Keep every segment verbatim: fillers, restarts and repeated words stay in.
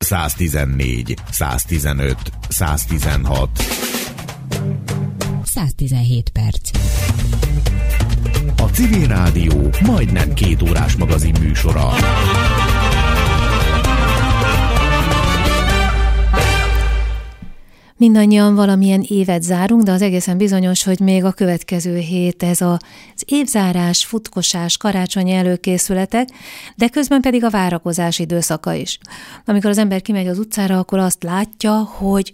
száztizennégy, száztizenöt, száztizenhat. száztizenhét perc. A Civil Rádió majdnem két órás magazin műsora. Mindannyian valamilyen évet zárunk, de az egészen bizonyos, hogy még a következő hét ez az évzárás, futkosás, karácsonyi előkészületek, de közben pedig a várakozás időszaka is. Amikor az ember kimegy az utcára, akkor azt látja, hogy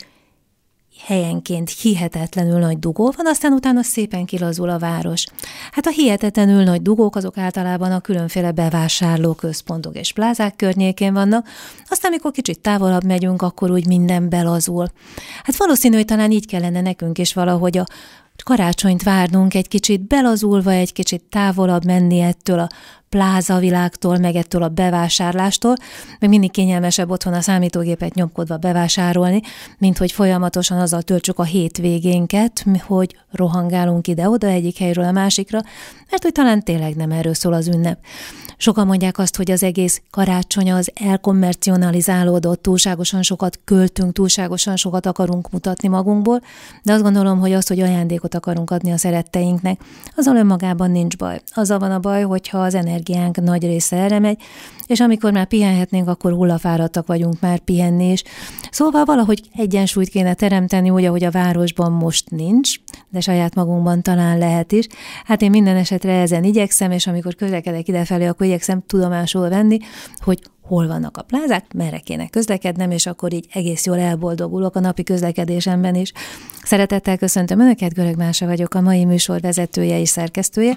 helyenként hihetetlenül nagy dugó van, aztán utána szépen kilazul a város. Hát a hihetetlenül nagy dugók azok általában a különféle bevásárlóközpontok és plázák környékén vannak, aztán amikor kicsit távolabb megyünk, akkor úgy minden belazul. Hát valószínű, hogy talán így kellene nekünk is valahogy a karácsonyt várnunk, egy kicsit belazulva, egy kicsit távolabb menni ettől a plázavilágtól, meg ettől a bevásárlástól, meg mindig kényelmesebb otthon a számítógépet nyomkodva bevásárolni, mint hogy folyamatosan azzal töltsük a hétvégénket, hogy rohangálunk ide-oda egyik helyről a másikra, mert hogy talán tényleg nem erről szól az ünnep. Sokan mondják azt, hogy az egész karácsony az elkommercionalizálódott, túlságosan sokat költünk, túlságosan sokat akarunk mutatni magunkból, de azt gondolom, hogy az, hogy ajándékot akarunk adni a szeretteinknek, azzal önmagában nincs baj. Azzal van a baj, hogyha az energiánk nagy része erre megy, és amikor már pihenhetnénk, akkor hullafáradtak vagyunk már pihenni is. Szóval valahogy egyensúlyt kéne teremteni, úgy, ahogy a városban most nincs, de saját magunkban talán lehet is. Hát én minden esetre ezen igyekszem, és amikor közlekedek idefelé, akkor igyekszem tudomásul venni, hogy hol vannak a plázák, merre kéne közlekednem, és akkor így egész jól elboldogulok a napi közlekedésemben is. Szeretettel köszöntöm Önöket, Görög Mása vagyok, a mai műsor vezetője és szerkesztője,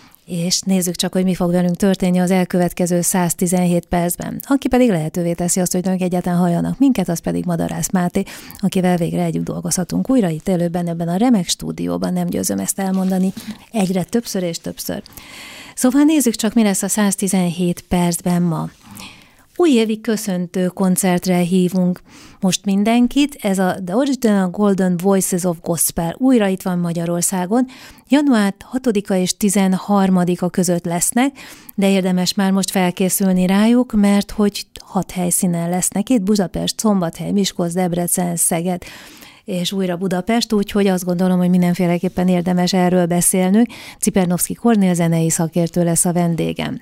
és nézzük csak, hogy mi fog velünk történni az elkövetkező száztizenhét percben. Aki pedig lehetővé teszi azt, hogy önök egyáltalán halljanak minket, az pedig Madarász Máté, akivel végre együtt dolgozhatunk újra itt élőben ebben a remek stúdióban, nem győzöm ezt elmondani, egyre többször és többször. Szóval nézzük csak, mi lesz a száztizenhét percben ma. Újévi köszöntő koncertre hívunk most mindenkit, ez a The Original Golden Voices of Gospel újra itt van Magyarországon. január hatodika és tizenharmadika között lesznek, de érdemes már most felkészülni rájuk, mert hogy hat helyszínen lesznek itt, Budapest, Szombathely, Miskolc, Debrecen, Szeged és újra Budapest, úgyhogy azt gondolom, hogy mindenféleképpen érdemes erről beszélnünk. Cipernovszky Kornél zenei szakértő lesz a vendégem.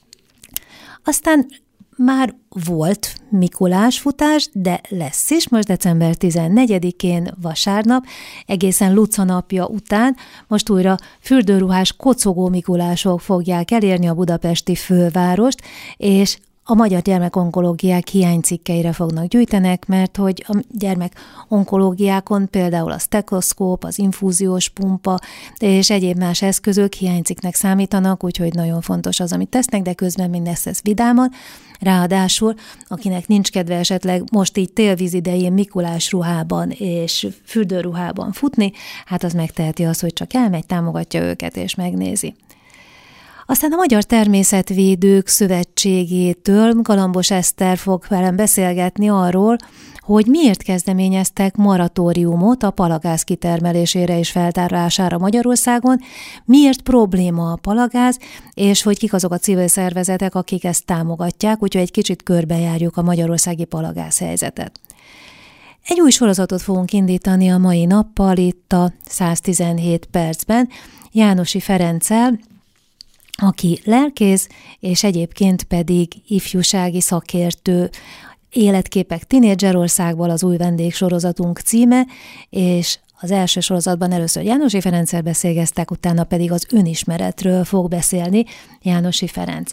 Aztán már volt Mikulás futás, de lesz is most december tizennegyedikén vasárnap, egészen Luca napja után, most újra fürdőruhás kocogó Mikulások fogják elérni a budapesti fővárost, és a magyar gyermekonkológiák hiánycikkeire fognak gyűjtenek, mert hogy a gyermekonkológiákon például a sztekoszkóp, az infúziós pumpa és egyéb más eszközök hiánycikknek számítanak, úgyhogy nagyon fontos az, amit tesznek, de közben mindezt ez vidáman. Ráadásul, akinek nincs kedve esetleg most így télvíz idején Mikulás ruhában és fürdőruhában futni, hát az megteheti azt, hogy csak elmegy, támogatja őket és megnézi. Aztán a Magyar Természetvédők Szövetségétől Galambos Eszter fog velem beszélgetni arról, hogy miért kezdeményeztek moratóriumot a palagáz kitermelésére és feltárására Magyarországon, miért probléma a palagáz, és hogy kik azok a civil szervezetek, akik ezt támogatják, úgyhogy egy kicsit körbejárjuk a magyarországi palagáz helyzetet. Egy új sorozatot fogunk indítani a mai nappal itt a száztizenhét percben Jánosi Ferenccel, aki lelkész, és egyébként pedig ifjúsági szakértő. Életképek Tinédzserországból az új vendégsorozatunk címe, és az első sorozatban először Jánosi Ferenccel beszélgeztek, utána pedig az önismeretről fog beszélni Jánosi Ferenc.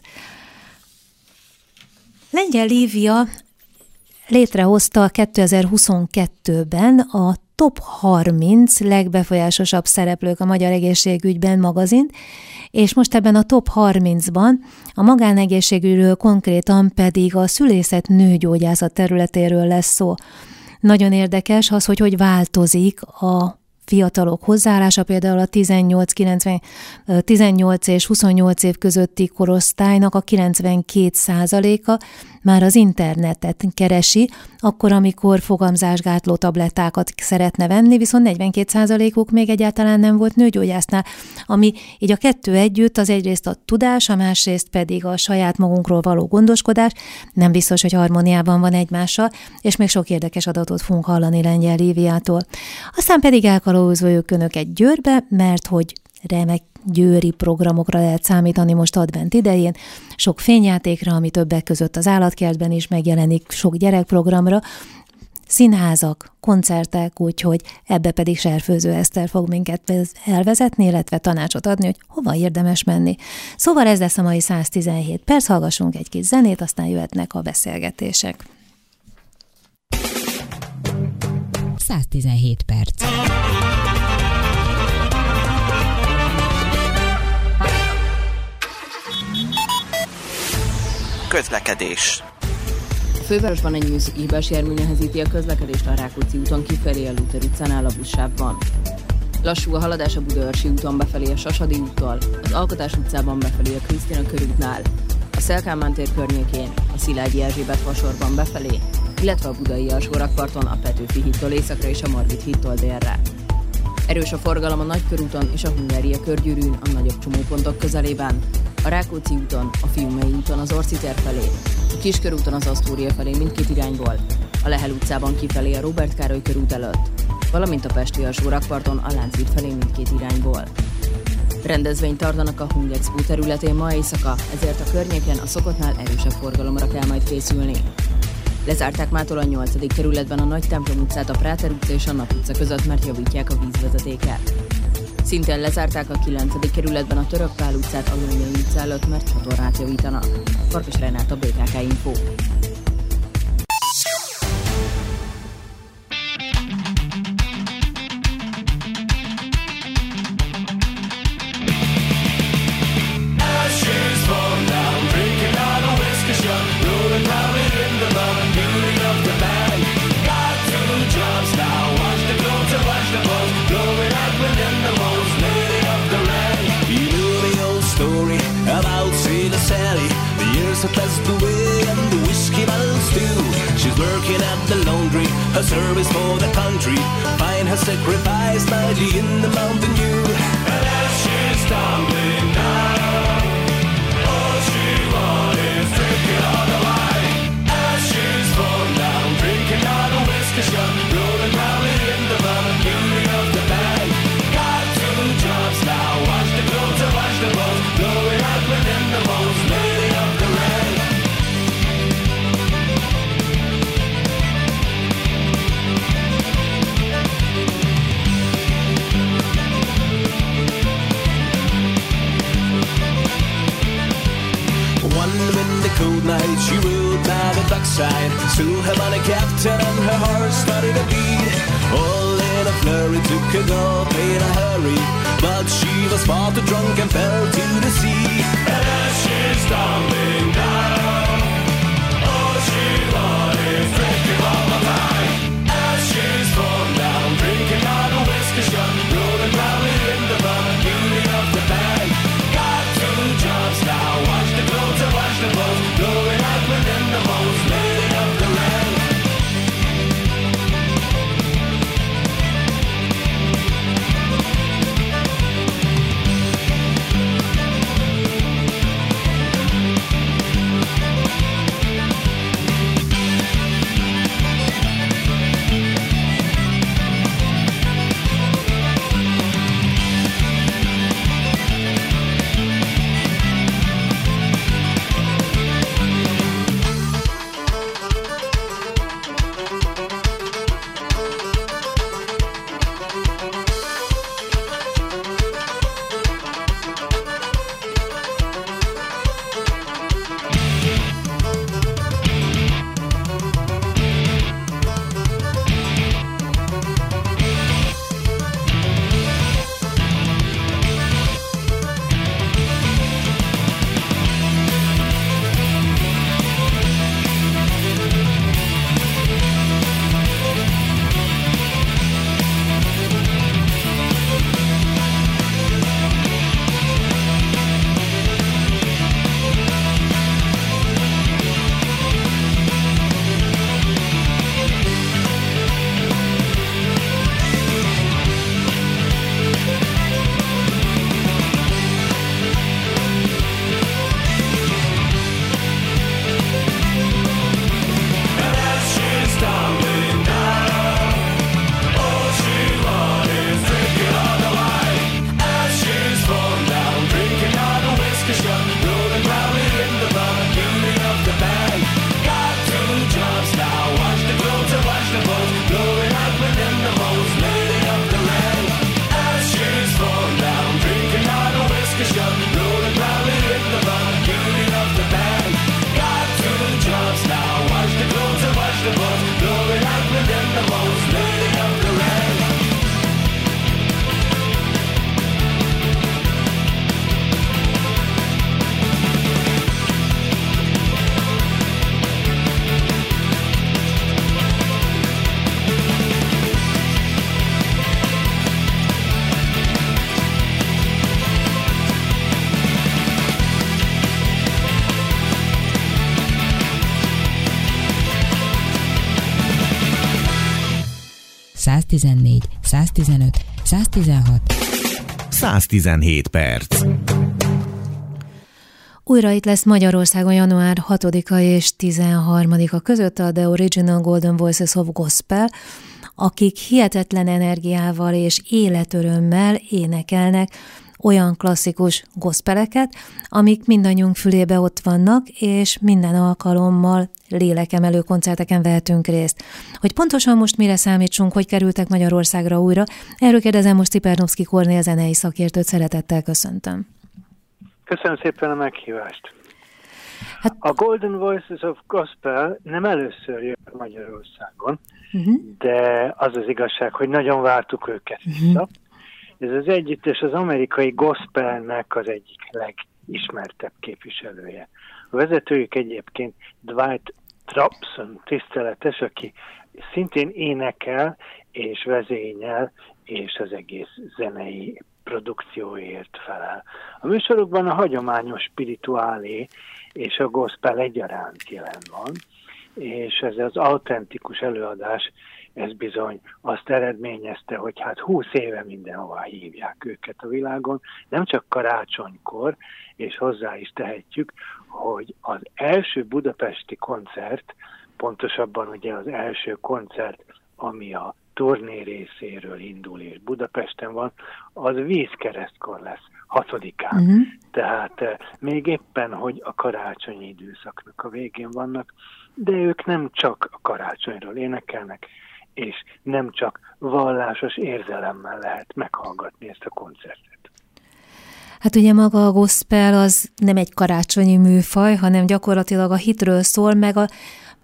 Lengyel Lívia létrehozta kétezer-huszonkettőben a Top harminc legbefolyásosabb szereplők a magyar egészségügyben magazint, és most ebben a Top harmincban a magánegészségügyről, konkrétan pedig a szülészet nőgyógyászat területéről lesz szó. Nagyon érdekes az, hogy hogy változik a fiatalok hozzáállása, például a tizennyolc kilencven, tizennyolc és huszonnyolc év közötti korosztálynak a kilencvenkét százaléka már az internetet keresi, akkor, amikor fogamzásgátló tablettákat szeretne venni, viszont negyvenkét százalékuk még egyáltalán nem volt nőgyógyásznál, ami így a kettő együtt az egyrészt a tudás, a másrészt pedig a saját magunkról való gondoskodás, nem biztos, hogy harmóniában van egymással, és még sok érdekes adatot fogunk hallani Lengyel Líviától. Aztán pedig elkalauzoljuk Önöket Győrbe, mert hogy remek győri programokra lehet számítani most advent idején, sok fényjátékra, ami többek között az állatkertben is megjelenik, sok gyerekprogramra, színházak, koncertek, úgyhogy ebbe pedig Serfőző Eszter fog minket elvezetni, illetve tanácsot adni, hogy hova érdemes menni. Szóval ez lesz a mai száz tizenhét perc, hallgassunk egy kis zenét, aztán jöhetnek a beszélgetések. száz tizenhét perc. Közlekedés. A fővárosban egy műszaki hibás jármű nehezíti a közlekedést a Rákóczi úton kifelé a Luther utcánál a buszsávban. Lassú a haladás a Budaörsi úton befelé a Sasadi úttal, az Alkotás utcában befelé a Krisztina körútnál, a Széll-Kálmán tér környékén, a Szilágyi Erzsébet fasorban befelé, illetve a budai alsórakparton a Petőfi hídtól északra és a Margit hídtól délre. Erős a forgalom a Nagykörúton és a Hungária körgyűrűn a nagyobb csomópontok közelében, a Rákóczi úton, a Fiumei úton az Orci tér felé, a Kiskörúton az Asztória felé mindkét irányból, a Lehel utcában kifelé a Róbert Károly körút előtt, valamint a Pesti alsórakparton a Lánchíd felé mindkét irányból. Rendezvényt tartanak a Hungexpo területén ma éjszaka, ezért a környéken a szokottnál erősebb forgalomra kell majd készülni. Lezárták mától a nyolcadik kerületben a Nagy Templom utcát, a Práter utca és a Nap utca között, mert javítják a vízvezetéket. Szintén lezárták a kilencedik kerületben a Török Pál utcát a Lónyai utca előtt, mert csatornát javítanak. Farkas Renát, bé ká ká Info. That's the way and the whiskey bottles do. She's working at the laundry, her service for the country. Find her sacrifice nightly in the Mountain Dew. And as she's stumbling down, all she wants is drinking all the wine. As she's falling down, drinking all the whiskey shot, rolling proudly in the Mountain Beauty of the bag. Got two jobs now, wash the clothes and wash the balls, blowing out within the most lady of the rag. Cold night, she ruled by the dockside. Still her money captain and her heart started to beat. All in a flurry, took a gulp in a hurry, but she was far too drunk and fell to the sea. And as she's stumbling down, all she wants is drinking all the time. As she's falling down, drinking all the whiskey shot, rolling proudly in the bum and beauty of the bag. Got two jobs now, wash the clothes and wash the clothes, blowing out within the most lady of the land. száztizennégy, száztizenöt, száztizenhat, száztizenhét perc. Újra itt lesz Magyarországon január hatodika és tizenharmadika között a The Original Golden Voices of Gospel, akik hihetetlen energiával és életörömmel énekelnek olyan klasszikus gospeleket, amik mindannyiunk fülébe ott vannak, és minden alkalommal lélekemelő koncerteken vehetünk részt. Hogy pontosan most mire számítsunk, hogy kerültek Magyarországra újra, erről kérdezem most Cipernowski Kornél zenei szakértőt, szeretettel köszöntöm. Köszönöm szépen a meghívást. Hát, a Golden Voices of Gospel nem először jött Magyarországon, uh-huh. de az az igazság, hogy nagyon vártuk őket vissza. Uh-huh. Ez az együttes az amerikai gospelnek az egyik legismertebb képviselője. A vezetőjük egyébként Dwight Trabzon, tiszteletes, aki szintén énekel és vezényel, és az egész zenei produkcióért felel. A műsorokban a hagyományos spirituálé és a gospel egyaránt jelen van, és ez az autentikus előadás, ez bizony azt eredményezte, hogy hát húsz éve mindenhova hívják őket a világon, nem csak karácsonykor, és hozzá is tehetjük, hogy az első budapesti koncert, pontosabban ugye az első koncert, ami a turné részéről indul és Budapesten van, az vízkeresztkor lesz, hatodikán. Uh-huh. Tehát eh, még éppen, hogy a karácsonyi időszaknak a végén vannak, de ők nem csak a karácsonyról énekelnek, és nem csak vallásos érzelemmel lehet meghallgatni ezt a koncertet. Hát ugye maga a gospel az nem egy karácsonyi műfaj, hanem gyakorlatilag a hitről szól, meg a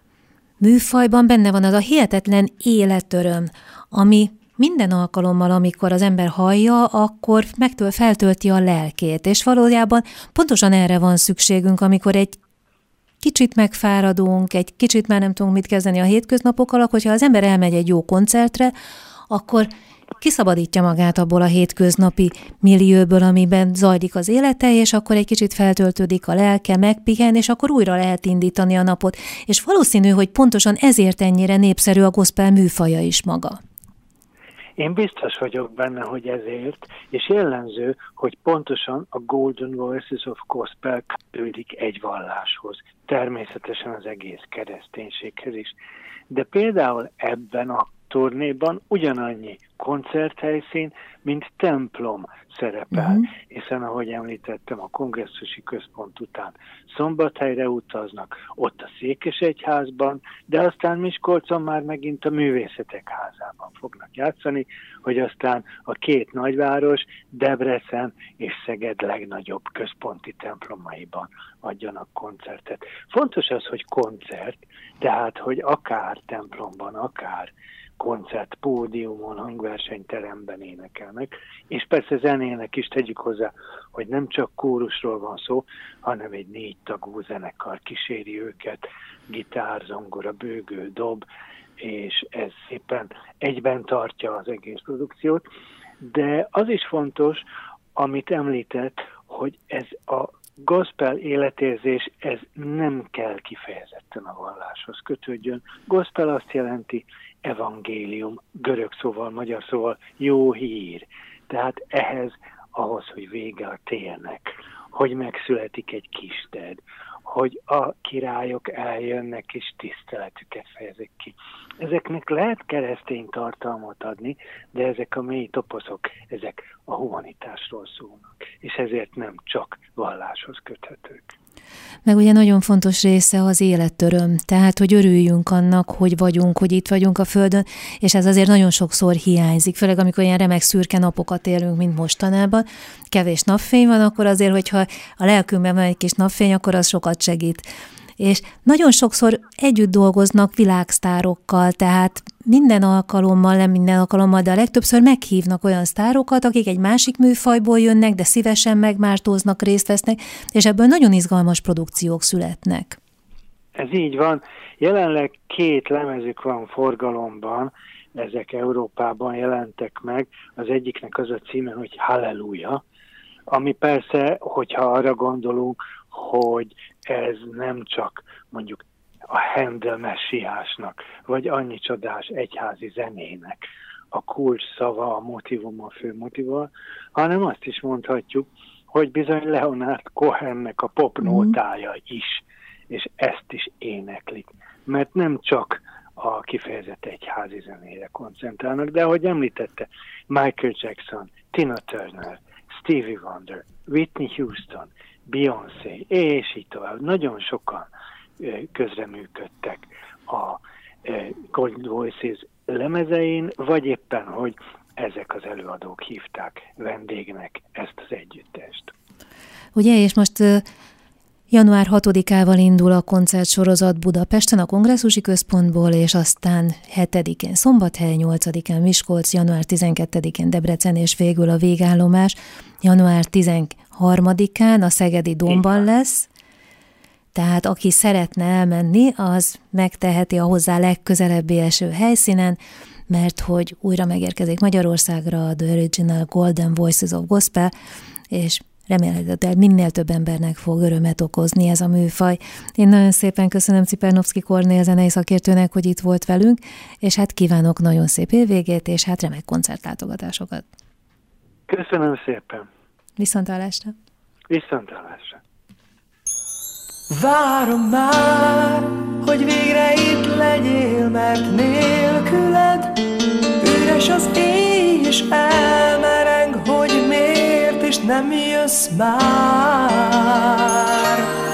műfajban benne van az a hihetetlen életöröm, ami minden alkalommal, amikor az ember hallja, akkor megtől feltölti a lelkét, és valójában pontosan erre van szükségünk, amikor egy kicsit megfáradunk, egy kicsit már nem tudunk mit kezdeni a hétköznapokkal, hogyha az ember elmegy egy jó koncertre, akkor kiszabadítja magát abból a hétköznapi millióból, amiben zajlik az élete, és akkor egy kicsit feltöltődik a lelke, megpihen, és akkor újra lehet indítani a napot. És valószínű, hogy pontosan ezért ennyire népszerű a gospel műfaja is maga. Én biztos vagyok benne, hogy ezért, és jellemző, hogy pontosan a Golden Voices of Gospel kötődik egy valláshoz, természetesen az egész kereszténységhez is. De például ebben a turnéban ugyanannyi koncerthelyszín, mint templom szerepel, uh-huh. hiszen ahogy említettem, a kongresszusi központ után Szombathelyre utaznak, ott a Székesegyházban, de aztán Miskolcon már megint a Művészetek Házában fognak játszani, hogy aztán a két nagyváros, Debrecen és Szeged legnagyobb központi templomaiban adjanak koncertet. Fontos az, hogy koncert, tehát hogy akár templomban, akár koncert, pódiumon, hangversenyteremben énekelnek, és persze zenének is tegyük hozzá, hogy nem csak kórusról van szó, hanem egy négy tagú zenekar kíséri őket, gitár, zongora, bőgő, dob, és ez szépen egyben tartja az egész produkciót, de az is fontos, amit említett, hogy ez a gospel életérzés, ez nem kell kifejezetten a valláshoz kötődjön. Gospel azt jelenti, evangélium, görög szóval, magyar szóval jó hír. Tehát ehhez, ahhoz, hogy vége a térnek, hogy megszületik egy kisted, hogy a királyok eljönnek és tiszteletüket fejezik ki. Ezeknek lehet keresztény tartalmat adni, de ezek a mély toposzok, ezek a humanitásról szólnak, és ezért nem csak valláshoz köthetők. Meg ugye nagyon fontos része az életöröm, tehát hogy örüljünk annak, hogy vagyunk, hogy itt vagyunk a Földön, és ez azért nagyon sokszor hiányzik, főleg amikor ilyen remek szürke napokat élünk, mint mostanában, kevés napfény van, akkor azért, hogyha a lelkünkben van egy kis napfény, akkor az sokat segít. És nagyon sokszor együtt dolgoznak világsztárokkal, tehát minden alkalommal, nem minden alkalommal, de a legtöbbször meghívnak olyan sztárokat, akik egy másik műfajból jönnek, de szívesen megmártóznak, részt vesznek, és ebből nagyon izgalmas produkciók születnek. Ez így van. Jelenleg két lemezük van forgalomban, ezek Európában jelentek meg. Az egyiknek az a címe, hogy Halleluja, ami persze, hogyha arra gondolunk, hogy ez nem csak mondjuk a Handel messiásnak, vagy annyi csodás egyházi zenének a kulcs szava, a motivum, a fő motivum, hanem azt is mondhatjuk, hogy bizony Leonard Cohennek a popnótája is, és ezt is éneklik. Mert nem csak a kifejezett egyházi zenére koncentrálnak, de ahogy említette, Michael Jackson, Tina Turner, Stevie Wonder, Whitney Houston, Beyoncé, és így tovább. Nagyon sokan közreműködtek a Golden Voices lemezein, vagy éppen, hogy ezek az előadók hívták vendégnek ezt az együttest. Ugye, és most január hatodikával indul a koncertsorozat Budapesten, a Kongresszusi Központból, és aztán hetedikén Szombathely, nyolcadikán Miskolc, január tizenkettedikén Debrecen, és végül a végállomás január tizenharmadikán a Szegedi Dómban lesz. Tehát aki szeretne elmenni, az megteheti a hozzá legközelebbi eső helyszínen, mert hogy újra megérkezik Magyarországra a The Original Golden Voices of Gospel, és remélhetőleg minél több embernek fog örömet okozni ez a műfaj. Én nagyon szépen köszönöm Cipernowski Kornél zenei szakértőnek, hogy itt volt velünk, és hát kívánok nagyon szép évvégét, és hát remek koncertlátogatásokat. Köszönöm szépen. Viszonthallásra. Viszonthallásra. Várom már, hogy végre itt legyél, mert nélküled üres az éj, és elmereng, hogy miért is nem jössz már.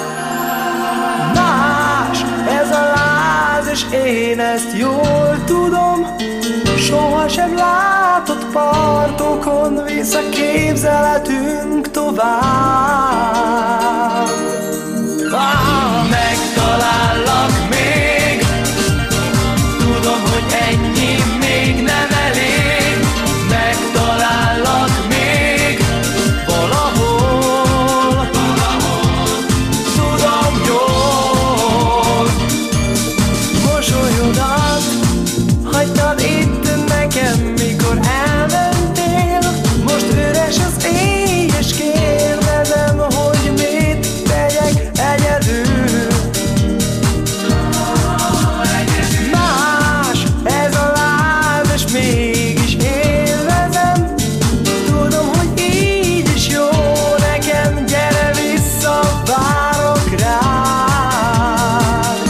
Más ez a láz, és én ezt jól tudom, sohasem látott partokon visz a képzeletünk tovább. Ah, megtalállak még, tudom, hogy ennyi még nem elég, megtalállak még valahol, valahol. Tudom jól, mosolyodat hagytad itt nekem, mikor elmentél, most üres az éj, és kérdezem, hogy mit tegyek egyedül. Más ez a láz, és mégis élvezem, tudom, hogy így is jó nekem, gyere vissza, várok rád.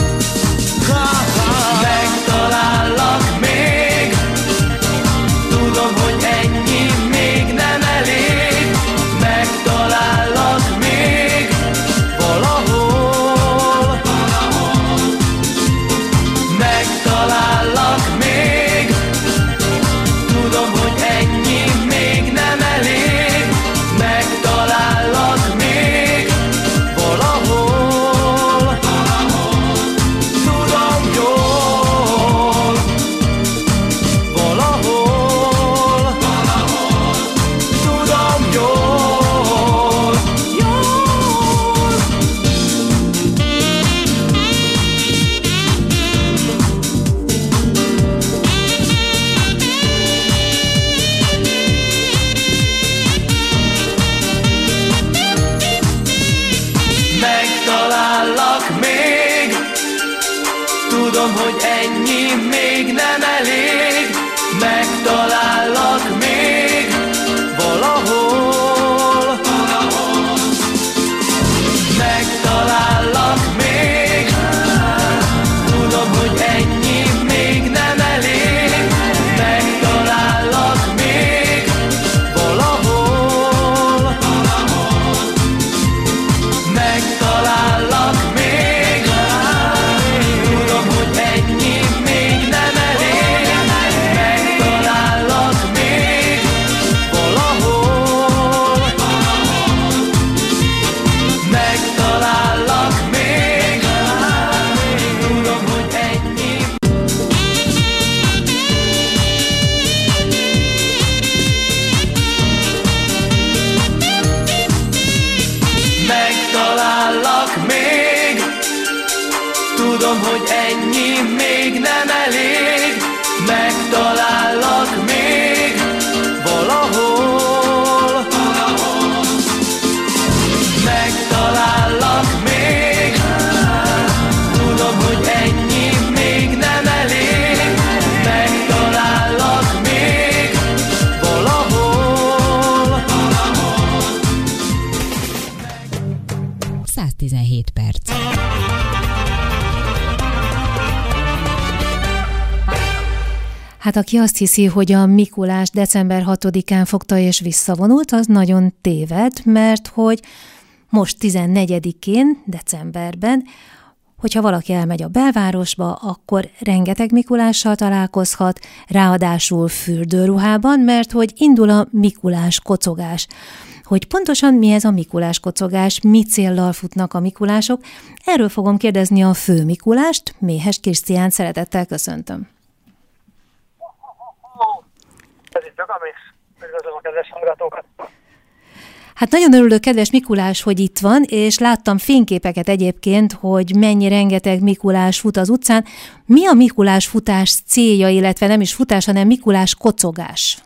Megtalállak még, tudom, hogy ennyi még nem elég, megtalállak még valahol, valahol. Megtalállak még, tudom, hogy ennyi még nem elég, megtalállak még valahol, valahol. Tudom jól, valahol, valahol. Tudom jól, jól. Megtalállak még, tudom, hogy ennyi még nem elég, megtalállak még valahol, valahol. Megtalállak még, tudom, hogy ennyi még nem elég, megtalállak még valahol, valahol. Megtalállak még, tudom, hogy ennyi még nem elég, megtalállak még valahol, valahol. Megtalállak még, tudom, hogy ennyi. Megtalállak még, tudom, hogy ennyi még nem elég, megtalállak még valahol, valahol. Megtalállak még, tudom, hogy ennyi még nem elég, megtalállak még Hát aki azt hiszi, hogy a Mikulás december hatodikán fogta és visszavonult, az nagyon téved, mert hogy most tizennegyedikén, decemberben, hogyha valaki elmegy a belvárosba, akkor rengeteg Mikulással találkozhat, ráadásul fürdőruhában, mert hogy indul a Mikulás kocogás. Hogy pontosan mi ez a Mikulás kocogás, mi céllal futnak a Mikulások, erről fogom kérdezni a fő Mikulást, Méhes Krisztiánt, szeretettel köszöntöm. Ez itt Agamész, üdvözlöm a kedves hallgatókat. Hát nagyon örülök, kedves Mikulás, hogy itt van, és láttam fényképeket egyébként, hogy mennyi rengeteg Mikulás fut az utcán. Mi a Mikulás futás célja, illetve nem is futás, hanem Mikulás kocogás?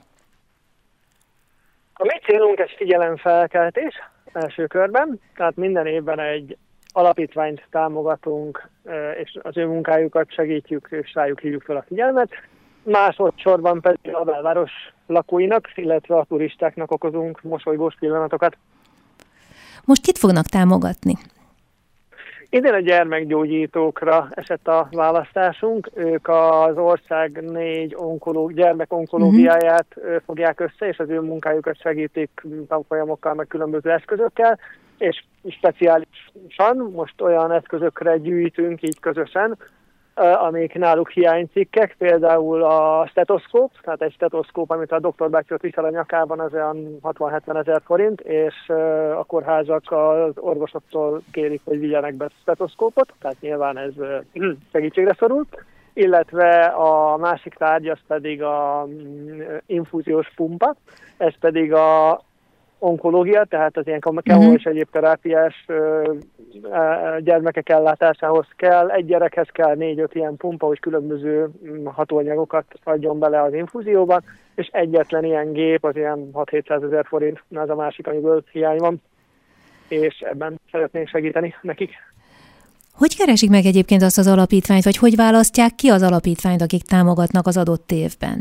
A mi célunk egy figyelemfelkeltés első körben, tehát minden évben egy alapítványt támogatunk, és az ő munkájukat segítjük, és rájuk hívjuk fel a figyelmet. Másodszorban pedig a belváros lakóinak, illetve a turistáknak okozunk mosolygós pillanatokat. Most kit fognak támogatni? Idén a gyermekgyógyítókra esett a választásunk. Ők az ország négy onkoló, gyermekonkológiáját uh-huh. fogják össze, és az ő munkájukat segítik tanfolyamokkal, meg különböző eszközökkel, és speciálisan most olyan eszközökre gyűjtünk így közösen, amik náluk hiánycikkek, például a stetoszkóp, tehát egy stetoszkóp, amit a doktor bácsi ott visel a nyakában, az olyan hatvan-hetven ezer forint, és a kórházak az orvosoktól kérik, hogy vigyenek be stetoszkópot, tehát nyilván ez segítségre szorul, illetve a másik tárgy az pedig a infúziós pumpa, ez pedig a onkológia, tehát az ilyen kemó és egyéb terápiás ö, ö, gyermekek ellátásához kell. Egy gyerekhez kell négy-öt ilyen pumpa, hogy különböző hatóanyagokat adjon bele az infúzióban, és egyetlen ilyen gép az ilyen hat-hétszáz ezer forint, az a másik, amiből hiány van, és ebben szeretnénk segíteni nekik. Hogy keresik meg egyébként azt az alapítványt, vagy hogy választják ki az alapítványt, akik támogatnak az adott évben?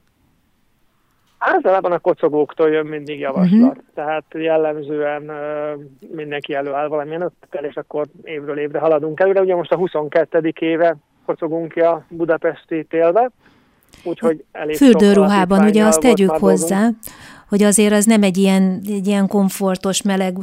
Általában a kocogóktól jön mindig javaslat, uh-huh. tehát jellemzően uh, mindenki előáll valamilyen ötlettel, és akkor évről évre haladunk előre. Ugye most a huszonkettedik éve kocogunk ki a budapesti télbe, úgyhogy elég fürdőruhában, ugye azt tegyük hozzá, dolgunk. Hogy azért az nem egy ilyen, egy ilyen komfortos, meleg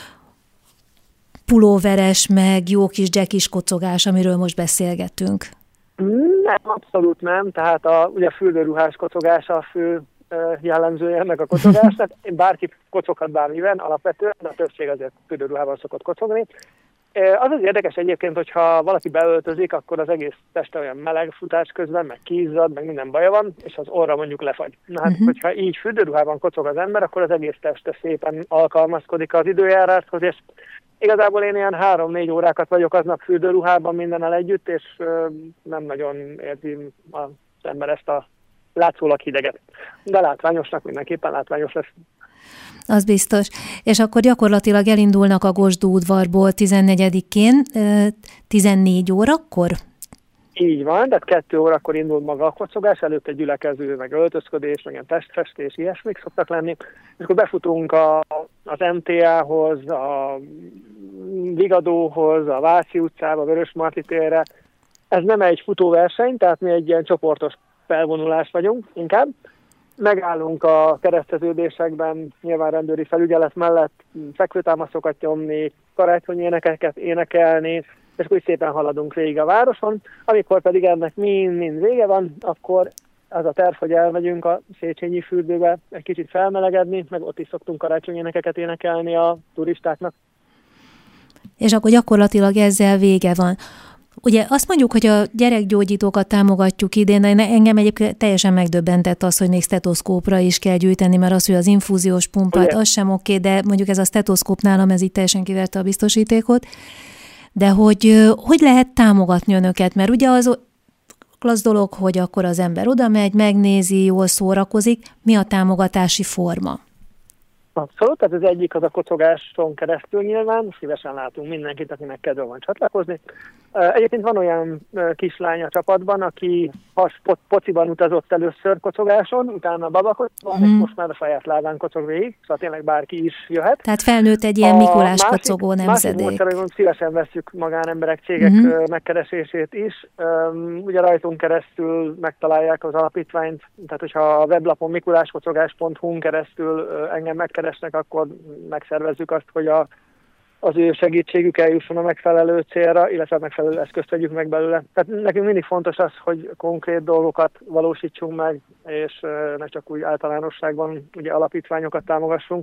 pulóveres, meg jó kis jackis kocogás, amiről most beszélgetünk. Nem, abszolút nem, tehát a, ugye a fürdőruhás kocogás a fő jellemzője ennek a kocogásnak. Bárki kocoghat bármiben alapvetően, de a többség azért fürdőruhában szokott kocogni. Az az érdekes egyébként, hogyha valaki beöltözik, akkor az egész teste olyan meleg futás közben, meg kízzad, meg minden baja van, és az orra mondjuk lefagy. Na hát, uh-huh. hogyha így fürdőruhában kocog az ember, akkor az egész teste szépen alkalmazkodik az időjáráshoz, és igazából én ilyen három-négy órákat vagyok aznap fürdőruhában mindennel együtt, és nem nagyon érzi az ember ezt a látszólag hideget. De látványosnak mindenképpen látványos lesz. Az biztos. És akkor gyakorlatilag elindulnak a Gosdú udvarból tizennegyedikén, tizennégy órakor? Így van, tehát kettő órakor indul maga a kocogás, előtte gyülekező, meg öltözködés, meg ilyen testfestés, ilyesmik szoktak lenni. És akkor befutunk a, az em té á-hoz, a Vigadóhoz, a Váci utcába, a Vörösmarty térre. Ez nem egy futóverseny, tehát mi egy ilyen csoportos felvonulás vagyunk inkább. Megállunk a kereszteződésekben, nyilván rendőri felügyelet mellett fekvőtámaszokat nyomni, karácsonyi énekeket énekelni, és úgy szépen haladunk végig a városon. Amikor pedig ennek mind-mind vége van, akkor az a terv, hogy elmegyünk a Széchenyi fürdőbe egy kicsit felmelegedni, meg ott is szoktunk karácsonyi énekeket énekelni a turistáknak. És akkor gyakorlatilag ezzel vége van. Ugye azt mondjuk, hogy a gyerekgyógyítókat támogatjuk idén, de engem egyébként teljesen megdöbbentett az, hogy még stetoszkópra is kell gyűjteni, mert az, hogy az infúziós pumpát, az sem oké, de mondjuk ez a stetoszkóp nálam, ez így teljesen kiverte a biztosítékot. De hogy hogy lehet támogatni önöket? Mert ugye az klassz dolog, hogy akkor az ember oda megy, megnézi, jól szórakozik. Mi a támogatási forma? Abszolút, tehát az egyik az a kocogáson keresztül nyilván, szívesen látunk mindenkit, akinek kedve van csatlakozni. Egyébként van olyan kislány a csapatban, aki has po- pociban utazott először kocogáson, utána a babakocban, mm. és most már a saját lábán kocog végig, szóval tényleg bárki is jöhet. Tehát felnőtt egy ilyen Mikulás a kocogó másik, nemzedék. Másik módszerűen szívesen vesszük magánemberek, cégek mm-hmm. megkeresését is. Um, ugye rajtunk keresztül megtalálják az alapítványt, tehát hogyha a weblapon mikuláskocogás pont hu-n keresztül uh, engem megkeresnek, akkor megszervezzük azt, hogy a az ő segítségük eljusson a megfelelő célra, illetve a megfelelő eszközt vegyük meg belőle. Tehát nekünk mindig fontos az, hogy konkrét dolgokat valósítsunk meg, és ne csak úgy általánosságban ugye alapítványokat támogassunk.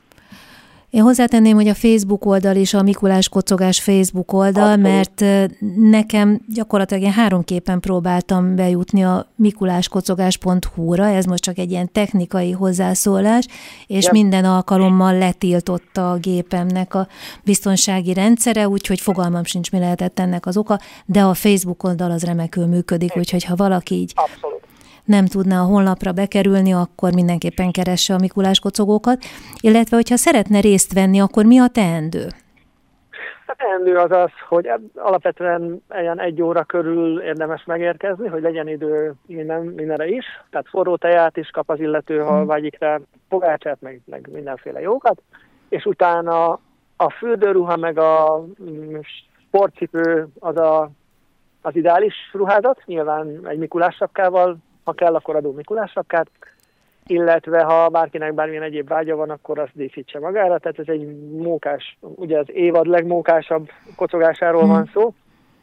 Én hozzátenném, hogy a Facebook oldal is a Mikulás kocogás Facebook oldal, Abszolút. Mert nekem gyakorlatilag én háromképpen próbáltam bejutni a mikuláskocogás pont hu-ra, ez most csak egy ilyen technikai hozzászólás, és ja. minden alkalommal letiltotta a gépemnek a biztonsági rendszere, úgyhogy fogalmam sincs, mi lehetett ennek az oka, de a Facebook oldal az remekül működik, úgyhogy ha valaki így Abszolút. nem tudna a honlapra bekerülni, akkor mindenképpen keresse a Mikulás kocogókat, illetve hogyha szeretne részt venni, akkor mi a teendő? A teendő az az, hogy alapvetően ilyen egy óra körül érdemes megérkezni, hogy legyen idő minden, mindenre is, tehát forró teját is kap az illető, ha hmm. vágyik rá, pogácsát, meg, meg mindenféle jókat, és utána a fürdőruha, meg a sportcipő az a, az ideális ruházat, nyilván egy Mikulás sapkával, ha kell, akkor adunk Mikulás sapkát, illetve ha bárkinek bármilyen egyéb vágya van, akkor azt díszítse magára. Tehát ez egy mókás, ugye az évad legmókásabb kocogásáról van szó.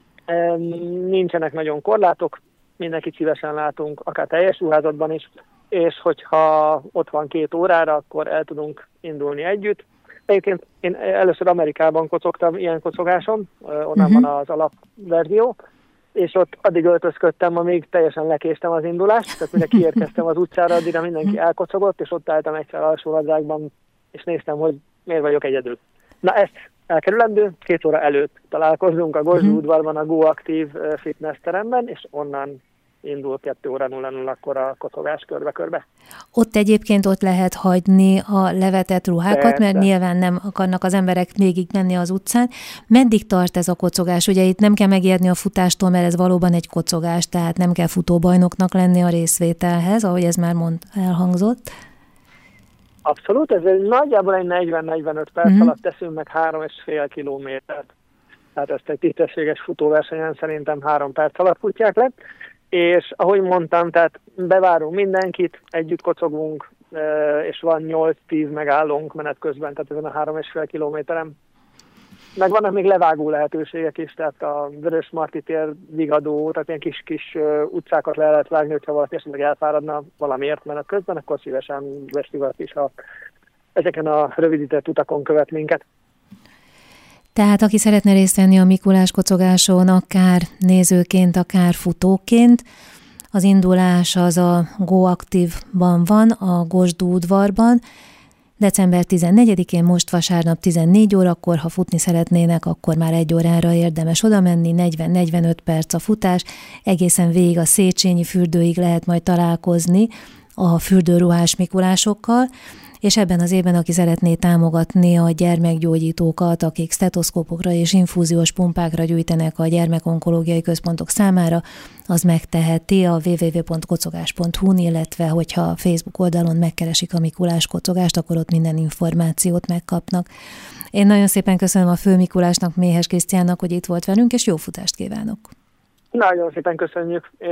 Nincsenek nagyon korlátok, mindenkit szívesen látunk, akár teljes ruházatban is, és hogyha ott van két órára, akkor el tudunk indulni együtt. Egyébként én először Amerikában kocogtam ilyen kocogáson, onnan uh-huh. van az alapverzió, és ott addig öltözködtem, amíg teljesen lekéstem az indulást, tehát mire kiérkeztem az utcára, addigra mindenki elkocogott, és ott álltam egyszer alsónadrágban, és néztem, hogy miért vagyok egyedül. Na ezt elkerülendő, két óra előtt találkozunk a Gosdú udvarban, a Go Active fitness teremben, és onnan indul kettő óra nulla nullakor a kocogás körbe-körbe. Ott egyébként ott lehet hagyni a levetett ruhákat, Persze. mert nyilván nem akarnak az emberek végig menni az utcán. Meddig tart ez a kocogás? Ugye itt nem kell megijedni a futástól, mert ez valóban egy kocogás, tehát nem kell futóbajnoknak lenni a részvételhez, ahogy ez már mond, elhangzott. Abszolút, ez egy nagyjából egy negyven-negyvenöt perc mm-hmm. alatt teszünk meg három és fél kilométert. Tehát ezt egy tisztességes futóversenyen szerintem három perc alatt futják le. És ahogy mondtam, tehát bevárunk mindenkit, együtt kocogunk, és van nyolc-tíz megállónk menet közben, tehát ezen a három és fél kilométerem. Meg vannak még levágó lehetőségek is, tehát a Vörös Marti tér, Vigadó, tehát ilyen kis-kis utcákat le lehet vágni, hogyha valaki esetleg elfáradna valamiért menet közben, akkor szívesen veszünk is, ha ezeken a rövidített utakon követ minket. Tehát aki szeretne részt venni a Mikulás kocogáson, akár nézőként, akár futóként, az indulás az a Go Active-ban van, a Gosdú udvarban, december tizennegyedikén, most vasárnap tizennégy órakor, ha futni szeretnének, akkor már egy órára érdemes oda menni, negyven-negyvenöt perc a futás, egészen végig a Széchenyi fürdőig lehet majd találkozni a fürdőruhás mikulásokkal, és ebben az évben, aki szeretné támogatni a gyermekgyógyítókat, akik stetoszkópokra és infúziós pumpákra gyűjtenek a gyermekonkológiai központok számára, az megteheti a double-u double-u double-u pont kocogás pont hu-n, illetve hogyha a Facebook oldalon megkeresik a Mikulás kocogást, akkor ott minden információt megkapnak. Én nagyon szépen köszönöm a Fő Mikulásnak, Méhes Krisztiánnak, hogy itt volt velünk, és jó futást kívánok! Nagyon szépen köszönjük!